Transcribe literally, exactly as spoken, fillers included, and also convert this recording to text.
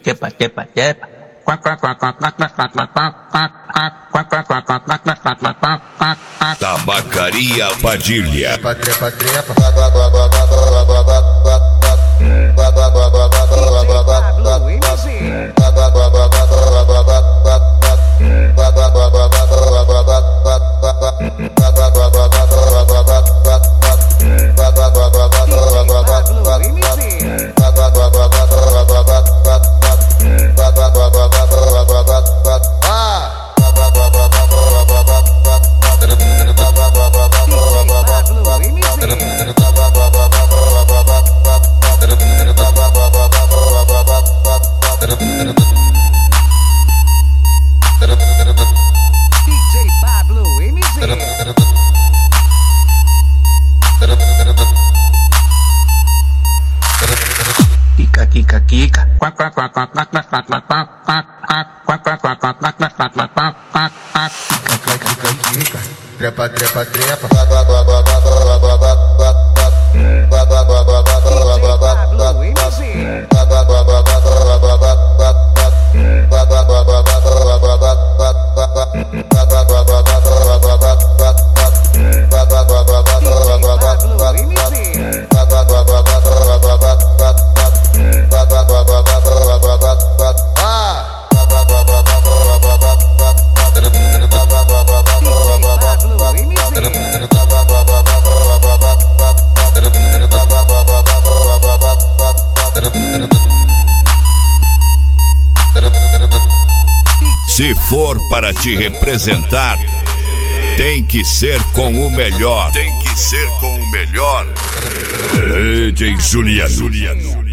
tepa, tepa, tepa. Tabacaria Padilha. Trepa, trepa, trepa. Kika, kika, kika. Trepa, trepa, trepa. Se for para te representar, tem que ser com o melhor. Tem que ser com o melhor. D J Juliano.